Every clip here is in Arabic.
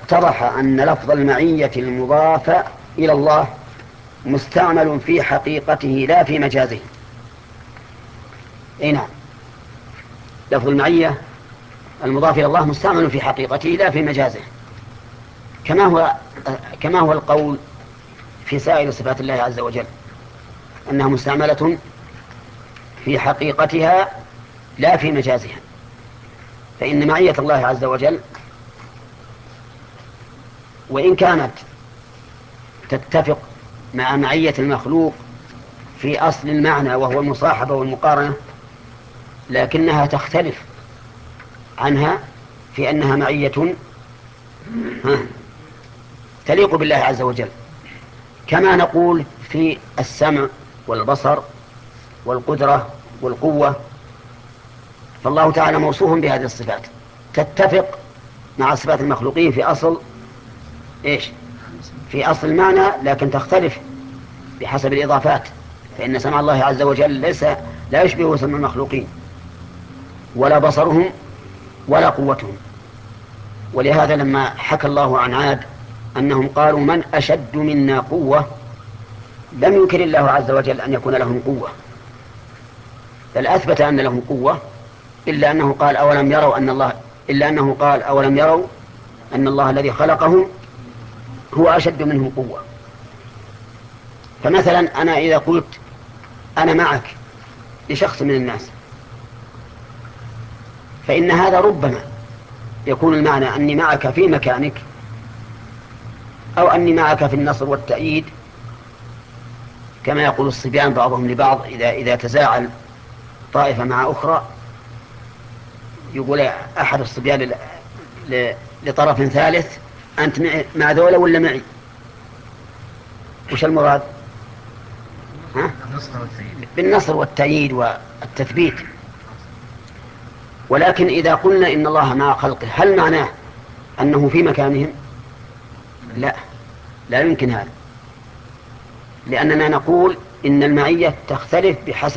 اتضح أن لفظ المعية المضاف إلى الله مستعمل في حقيقته لا في مجازه. نعم، لفظ المعية المضاف إلى الله مستعمل في حقيقته لا في مجازه، كما هو القول في سائر صفات الله عز وجل أنها مستعملة في حقيقتها لا في مجازها. فإن معية الله عز وجل وإن كانت تتفق مع معية المخلوق في أصل المعنى وهو المصاحبة والمقارنة، لكنها تختلف عنها في أنها معية تليق بالله عز وجل، كما نقول في السمع والبصر والقدرة والقوة. فالله تعالى موصوف بهذه الصفات تتفق مع صفات المخلوقين في أصل في أصل المعنى، لكن تختلف بحسب الإضافات. فإن سمع الله عز وجل لا يشبه سمع المخلوقين، ولا بصرهم ولا قوتهم. ولهذا لما حكى الله عن عاد أنهم قالوا من أشد منا قوة، لم ينكر الله عز وجل أن يكون لهم قوة، بل أثبت أن لهم قوة، إلا أنه قال أولم يروا أن الله الذي خلقهم هو أشد منهم قوة. فمثلا أنا إذا قلت أنا معك لشخص من الناس، فإن هذا ربما يكون المعنى أني معك في مكانك، أو أني معك في النصر والتأييد، كما يقول الصبيان بعضهم لبعض إذا تزاعل طائفة مع أخرى، يقول أحد الصبيان لطرف ثالث أنت مع ذولا ولا معي؟ وش المراد؟ بالنصر والتأييد والتثبيت. ولكن إذا قلنا إن الله مع خلقه، هل معناه أنه في مكانهم؟ لا يمكن هذا، لأننا نقول إن المعية تختلف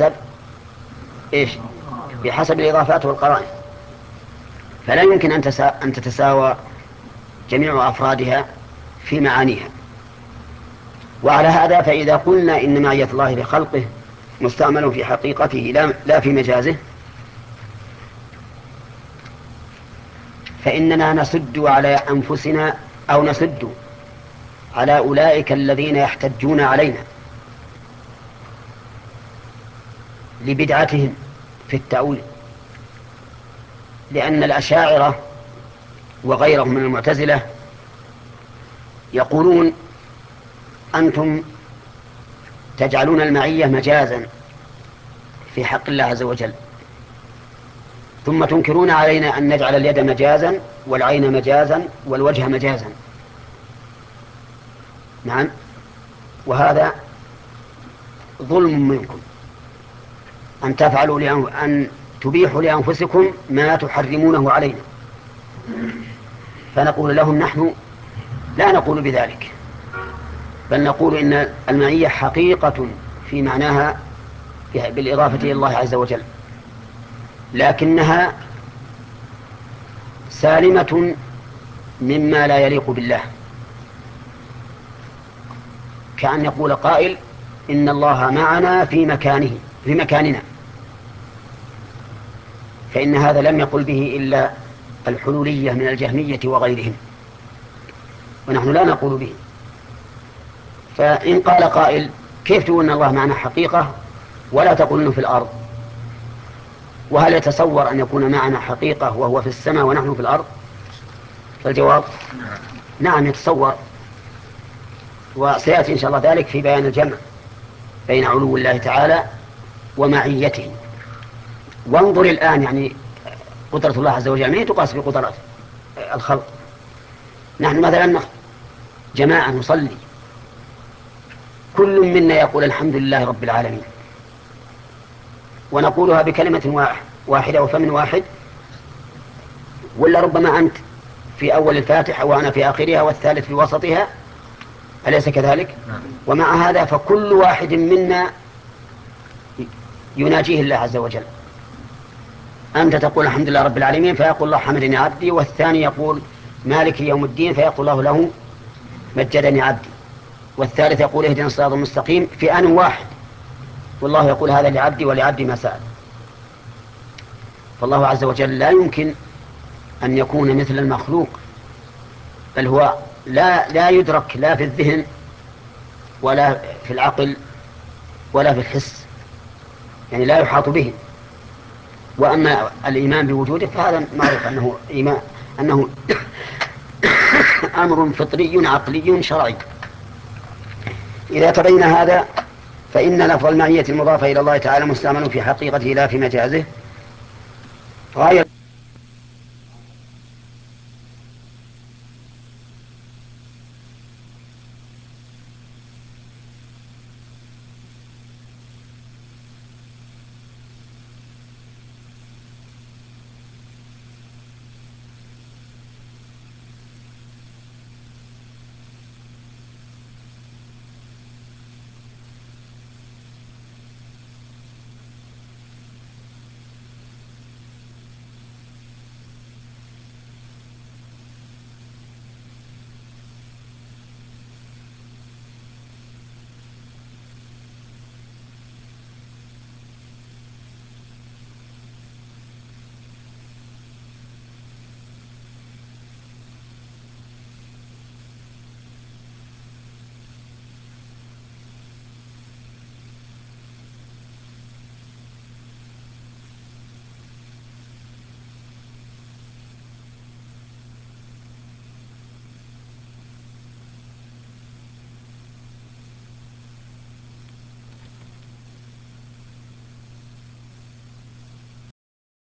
بحسب الإضافات والقرائن، فلا يمكن أن تتساوى جميع أفرادها في معانيها. وعلى هذا فإذا قلنا إن معية الله لخلقه مستعمل في حقيقته لا في مجازه، فإننا نسد على أنفسنا أو نسد على أولئك الذين يحتجون علينا لبدعتهم في التأويل. لأن الأشاعرة وغيرهم من المعتزلة يقولون أنتم تجعلون المعية مجازا في حق الله عز وجل، ثم تنكرون علينا أن نجعل اليد مجازا والعين مجازا والوجه مجازا. نعم، وهذا ظلم منكم أن تبيحوا لأنفسكم ما تحرمونه علينا. فنقول لهم نحن لا نقول بذلك، بل نقول إن المعية حقيقة في معناها بالإضافة إلى الله عز وجل، لكنها سالمة مما لا يليق بالله، كأن يقول قائل إن الله معنا في مكاننا، فإن هذا لم يقل به إلا الحلولية من الجهمية وغيرهم، ونحن لا نقول به. فإن قال قائل كيف تقول أن الله معنا حقيقة ولا تقول إنه في الأرض؟ وهل يتصور أن يكون معنا حقيقة وهو في السماء ونحن في الأرض؟ فالجواب نعم يتصور، وسيأتي إن شاء الله ذلك في بيان الجمع بين علو الله تعالى ومعيته. وانظر الآن يعني قدرة الله عز وجل ما تقاس بقدرات الخلق. نحن مثلا جماعة نصلي، كل منا يقول الحمد لله رب العالمين، ونقولها بكلمة واحدة وفم واحد، ولا ربما أنت في أول الفاتحة وأنا في آخرها والثالث في وسطها، أليس كذلك؟ ومع هذا فكل واحد منا يناجيه الله عز وجل. أنت تقول الحمد لله رب العالمين فيقول الله حمدني عبدي، والثاني يقول مالك يوم الدين فيقول الله له مجدني عبدي. والثالث يقول اهدنا الصراط المستقيم في آن واحد، والله يقول هذا لعبدي ولعبدي ما سأل. فالله عز وجل لا يمكن أن يكون مثل المخلوق، بل هو لا يدرك لا في الذهن ولا في العقل ولا في الحس، يعني لا يحاط به. وأما الإيمان بوجوده فهذا معروف أنه أمر فطري عقلي شرعي. إذا تبين هذا فإن لفظ المعية المضافة إلى الله تعالى مستعمل في حقيقته لا في مجازه غاية